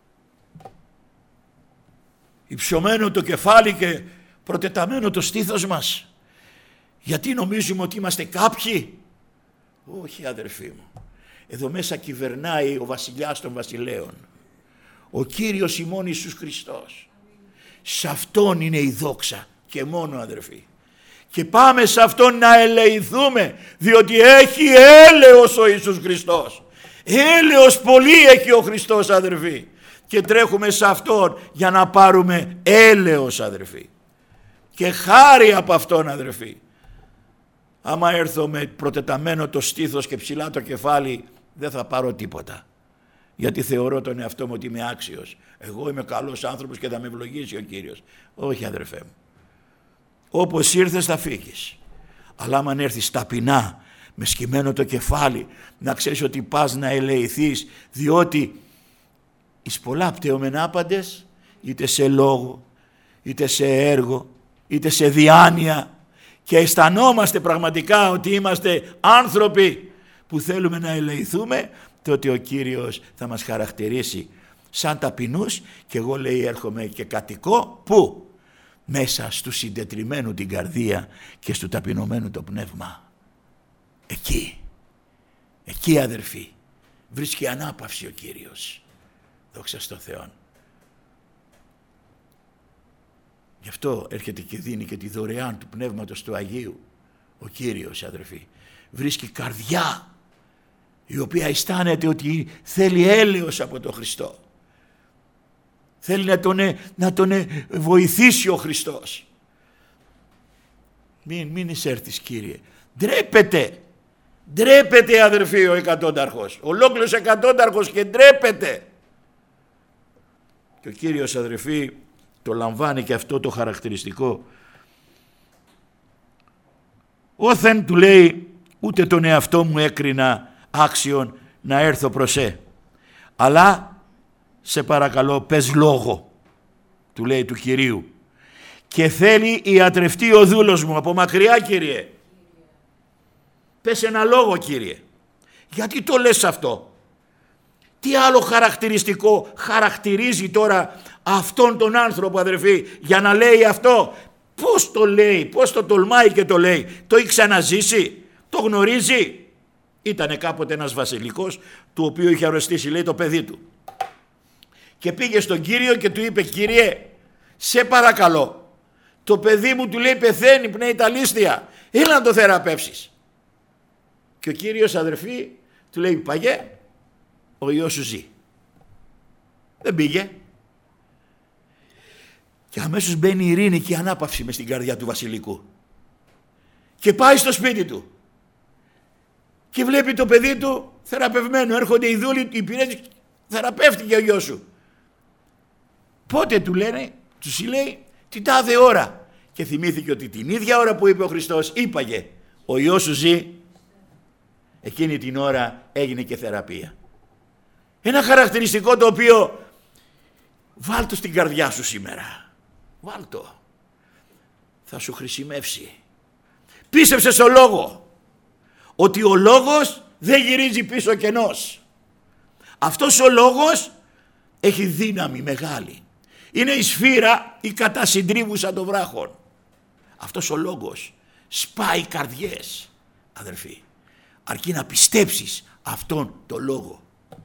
υψωμένο το κεφάλι και προτεταμένο το στήθος μας, γιατί νομίζουμε ότι είμαστε κάποιοι? Όχι, αδερφοί μου. Εδώ μέσα κυβερνάει ο βασιλιάς των βασιλέων, ο Κύριος ημών Ιησούς Χριστός. Σε Αυτόν είναι η δόξα και μόνο, αδερφοί. Και πάμε σε Αυτόν να ελεηθούμε, διότι έχει έλεος ο Ιησούς Χριστός. Έλεος πολύ έχει ο Χριστός, αδερφοί. Και τρέχουμε σε Αυτόν για να πάρουμε έλεος, αδερφοί. Και χάρη από Αυτόν, αδερφοί. Άμα έρθω με προτεταμένο το στήθος και ψηλά το κεφάλι, δεν θα πάρω τίποτα. Γιατί θεωρώ τον εαυτό μου ότι είμαι άξιος. Εγώ είμαι καλός άνθρωπος και θα με ευλογήσει ο Κύριος. Όχι, αδερφέ μου. Όπως ήρθες θα φύγεις. Αλλά άμα έρθεις ταπεινά, με σκυμμένο το κεφάλι, να ξέρεις ότι πας να ελεηθείς, διότι εις πολλά πτεωμεν άπαντες, είτε σε λόγο, είτε σε έργο, είτε σε διάνοια, και αισθανόμαστε πραγματικά ότι είμαστε άνθρωποι που θέλουμε να ελεηθούμε, τότε ο Κύριος θα μας χαρακτηρίσει σαν ταπεινούς. Και εγώ, λέει, έρχομαι και κατοικώ πού? Μέσα στου συντετριμένου την καρδία και στου ταπεινωμένου το πνεύμα. Εκεί, εκεί, αδερφοί, βρίσκει ανάπαυση ο Κύριος. Δόξα στον Θεό. Γι' αυτό έρχεται και δίνει και τη δωρεάν του Πνεύματος του Αγίου ο Κύριος, αδερφοί. Βρίσκει καρδιά η οποία αισθάνεται ότι θέλει έλεος από τον Χριστό. Θέλει να τον, να τον βοηθήσει ο Χριστός. Μην, μην εισέρθεις, Κύριε. Ντρέπεται. Ντρέπεται, αδερφοί, ο εκατόνταρχος. Ολόκληρος εκατόνταρχος και ντρέπεται. Και ο Κύριος, αδερφοί, το λαμβάνει και αυτό το χαρακτηριστικό. Όθεν, του λέει, ούτε τον εαυτό μου έκρινα άξιον να έρθω προς σε, αλλά σε παρακαλώ πες λόγο, του λέει του Κυρίου, και θέλει ιατρευτεί ο δούλος μου από μακριά, Κύριε. Πες ένα λόγο, Κύριε. Γιατί το λες αυτό? Τι άλλο χαρακτηριστικό χαρακτηρίζει τώρα αυτόν τον άνθρωπο, αδερφοί, για να λέει αυτό? Πώς το λέει, πώς το τολμάει και το λέει? Το έχει ξαναζήσει, το γνωρίζει? Ήτανε κάποτε ένας βασιλικός, του οποίου είχε αρρωστήσει, λέει, το παιδί του. Και πήγε στον Κύριο και του είπε, Κύριε, σε παρακαλώ, το παιδί μου, του λέει, πεθαίνει, πνέει τα λίστια, έλα να το θεραπεύσεις. Και ο Κύριος, αδερφοί, του λέει, παγέ, ο Υιός σου ζει. Δεν πήγε. Και αμέσως μπαίνει η ειρήνη και η ανάπαυση μες στην καρδιά του βασιλικού. Και πάει στο σπίτι του. Και βλέπει το παιδί του θεραπευμένο. Έρχονται οι δούλοι, οι υπηρέτες, θεραπεύτηκε ο γιος σου. Πότε, του λένε, τους λέει, την τάδε ώρα. Και θυμήθηκε ότι την ίδια ώρα που είπε ο Χριστός, είπαγε, ο Υιός σου ζει, εκείνη την ώρα έγινε και θεραπεία. Ένα χαρακτηριστικό το οποίο βάλ' το στην καρδιά σου σήμερα. Βάλ' το. Θα σου χρησιμεύσει. Πίστεψε στο λόγο. Ότι ο λόγος δεν γυρίζει πίσω κενός. Αυτός ο λόγος έχει δύναμη μεγάλη. Είναι η σφύρα η κατασυντρίβουσα των βράχων. Αυτός ο λόγος σπάει καρδιές, αδερφοί, αρκεί να πιστέψεις αυτόν τον λόγο.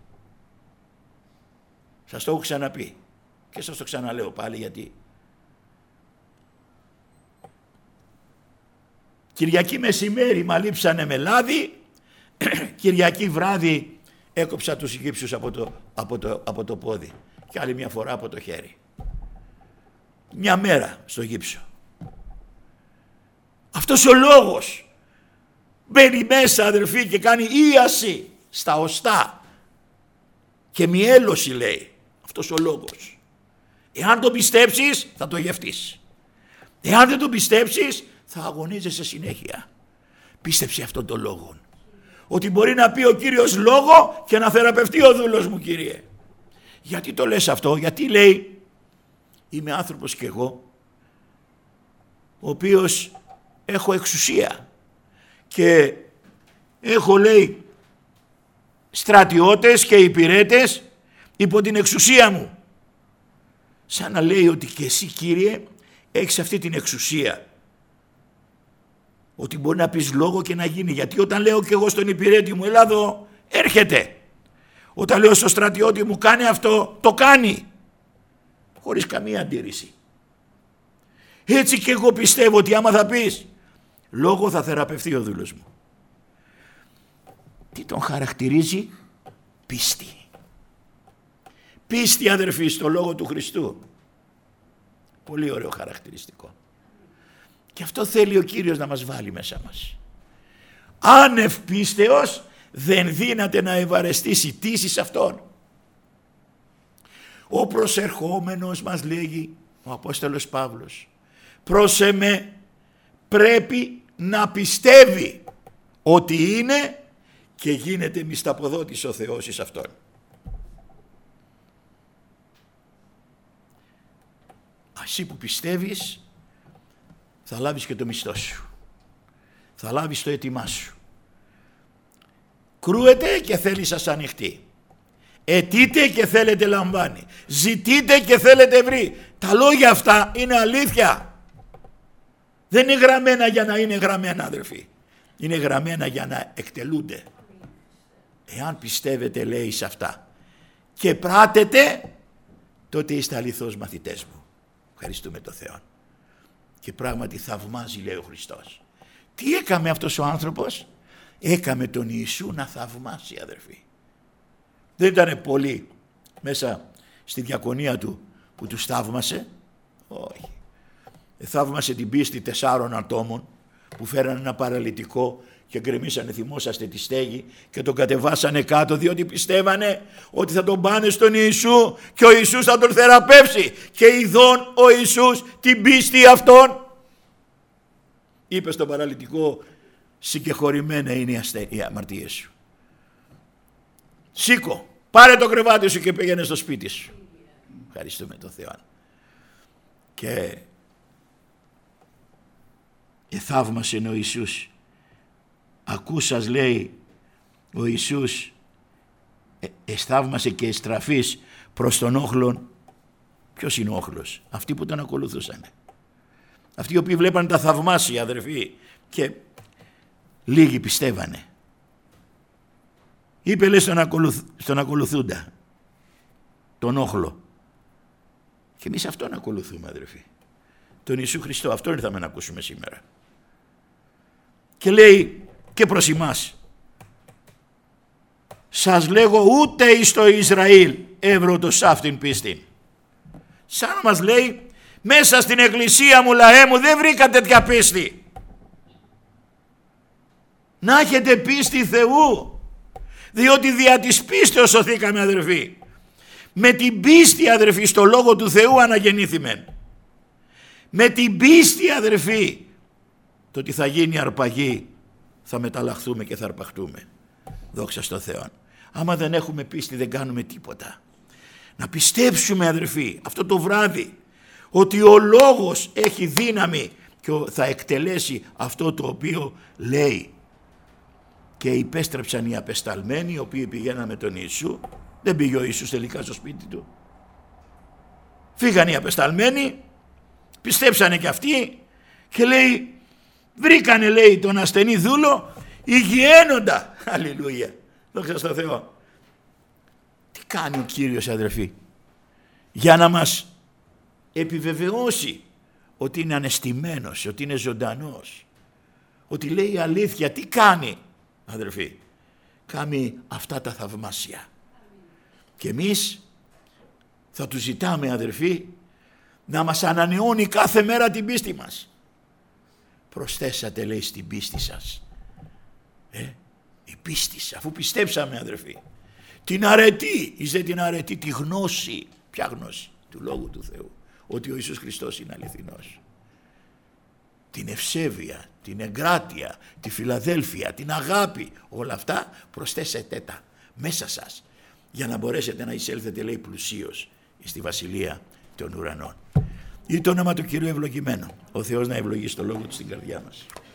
Σας το έχω ξαναπεί και σας το ξαναλέω πάλι, γιατί Κυριακή μεσημέρι μ' αλείψανε με λάδι, Κυριακή βράδυ έκοψα τους γύψους από το, από, το, από το πόδι και άλλη μια φορά από το χέρι. Μια μέρα στο γύψο. Αυτός ο λόγος μπαίνει μέσα, αδερφοί, και κάνει ίαση στα οστά και μυέλωση, λέει. Αυτός ο λόγος. Εάν το πιστέψεις θα το γευτείς. Εάν δεν το πιστέψεις θα αγωνίζεσαι συνέχεια. Πίστεψε αυτόν τον λόγο. Ότι μπορεί να πει ο Κύριος λόγο και να θεραπευτεί ο δούλος μου, Κύριε. Γιατί το λες αυτό? Γιατί, λέει, είμαι άνθρωπος κι εγώ, ο οποίος έχω εξουσία και έχω, λέει, στρατιώτες και υπηρέτες υπό την εξουσία μου. Σαν να λέει ότι και εσύ, Κύριε, έχεις αυτή την εξουσία. Ότι μπορεί να πεις λόγο και να γίνει. Γιατί όταν λέω και εγώ στον υπηρέτη μου, έλα εδώ, έρχεται. Όταν λέω στο στρατιώτη μου, κάνει αυτό, το κάνει. Χωρίς καμία αντίρρηση. Έτσι και εγώ πιστεύω ότι άμα θα πεις λόγο, θα θεραπευτεί ο δούλος μου. Τι τον χαρακτηρίζει? Πίστη. Πίστη, αδερφοί, στο λόγο του Χριστού. Πολύ ωραίο χαρακτηριστικό. Και αυτό θέλει ο Κύριος να μας βάλει μέσα μας. Άνευ πίστεως δεν δύναται να ευαρεστήσει τήσεις αυτόν. Ο προσερχόμενος, μας λέγει ο Απόστολος Παύλος, πρόσε με, πρέπει να πιστεύει ότι είναι και γίνεται μισθαποδότης ο Θεός εις αυτόν. Εσύ που πιστεύεις θα λάβεις και το μισθό σου. Θα λάβεις το έτοιμά σου. Κρούεται και θέλει σας ανοιχτεί. Αιτείτε και θέλετε λαμβάνει. Ζητείτε και θέλετε βρει. Τα λόγια αυτά είναι αλήθεια. Δεν είναι γραμμένα για να είναι γραμμένα, αδερφοί. Είναι γραμμένα για να εκτελούνται. Εάν πιστεύετε, λέει, σε αυτά και πράτετε, τότε είστε αληθώς μαθητές μου. Ευχαριστούμε τον Θεό. Και πράγματι θαυμάζει, λέει ο Χριστός. Τι έκαμε αυτός ο άνθρωπος? Έκαμε τον Ιησού να θαυμάσει, αδερφοί. Δεν ήταν πολλοί μέσα στη διακονία του που τους θαύμασε? Όχι. Θαύμασε την πίστη τεσσάρων ατόμων που φέραν ένα παραλυτικό και γκρεμίσανε, θυμόσαστε, τη στέγη και τον κατεβάσανε κάτω, διότι πιστεύανε ότι θα τον πάνε στον Ιησού και ο Ιησούς θα τον θεραπεύσει. Και ειδών ο Ιησούς την πίστη αυτών είπε στον παραλυτικό, συγκεχωρημένα είναι οι, αστε... οι αμαρτίες σου. Σήκω, πάρε το κρεβάτι σου και πήγαινε στο σπίτι σου. Ευχαριστούμε τον Θεό. Και εθαύμασε ο Ιησούς. Ακούσας, λέει, ο Ιησούς ε, εσταύμασε και εστραφής προς τον όχλον. Ποιος είναι ο όχλος? Αυτοί που τον ακολουθούσαν. Αυτοί οι οποίοι βλέπαν τα θαυμάσια, αδερφοί, και λίγοι πιστεύανε. Είπε, λέει, στον, ακολουθ, στον ακολουθούντα, τον όχλο. Και εμείς αυτόν ακολουθούμε, αδερφοί. Τον Ιησού Χριστό. Αυτόν ήρθαμε να ακούσουμε σήμερα. Και λέει και προς εμάς, σας λέγω ούτε εις το Ισραήλ εύρωτος αυτήν πίστην. Σαν να μας λέει, μέσα στην εκκλησία μου, λαέ μου, δεν βρήκα τέτοια πίστη. Να έχετε πίστη Θεού, διότι δια της πίστεως σωθήκαμε, αδερφοί. Με την πίστη, αδερφοί, στο λόγο του Θεού αναγεννήθημεν. Με την πίστη, αδερφοί, το ότι θα γίνει αρπαγή, θα μεταλλαχθούμε και θα αρπαχτούμε. Δόξα στον Θεό. Άμα δεν έχουμε πίστη δεν κάνουμε τίποτα. Να πιστέψουμε, αδερφοί, αυτό το βράδυ, ότι ο λόγος έχει δύναμη και θα εκτελέσει αυτό το οποίο λέει. Και υπέστρεψαν οι απεσταλμένοι, οι οποίοι πηγαίναν με τον Ιησού Δεν πήγε ο Ιησούς τελικά στο σπίτι του. Φύγανε οι απεσταλμένοι, πιστέψανε κι αυτοί και λέει, βρήκανε, λέει, τον ασθενή δούλο υγιαίνοντα. Αλληλούια. Δόξα στον Θεό. Τι κάνει ο Κύριος, αδερφοί? Για να μας επιβεβαιώσει ότι είναι ανεστημένος, ότι είναι ζωντανός, ότι λέει αλήθεια. Τι κάνει, αδερφοί? Κάνει αυτά τα θαυμάσια. Και εμείς θα του ζητάμε, αδερφοί, να μας ανανεώνει κάθε μέρα την πίστη μας. Προσθέσατε, λέει, στην πίστη σας. Ε, η πίστη, αφού πιστέψαμε, αδερφοί, την αρετή, εις δε την αρετή, τη γνώση. Ποια γνώση? Του Λόγου του Θεού. Ότι ο Ιησούς Χριστός είναι αληθινός. Την ευσέβεια, την εγκράτεια, τη φιλαδέλφεια, την αγάπη, όλα αυτά προσθέσετε τα μέσα σας, για να μπορέσετε να εισέλθετε, λέει, πλουσίως στη βασιλεία των ουρανών. Ή το όνομα του Κυρίου ευλογημένο. Ο Θεός να ευλογήσει το λόγο του στην καρδιά μας.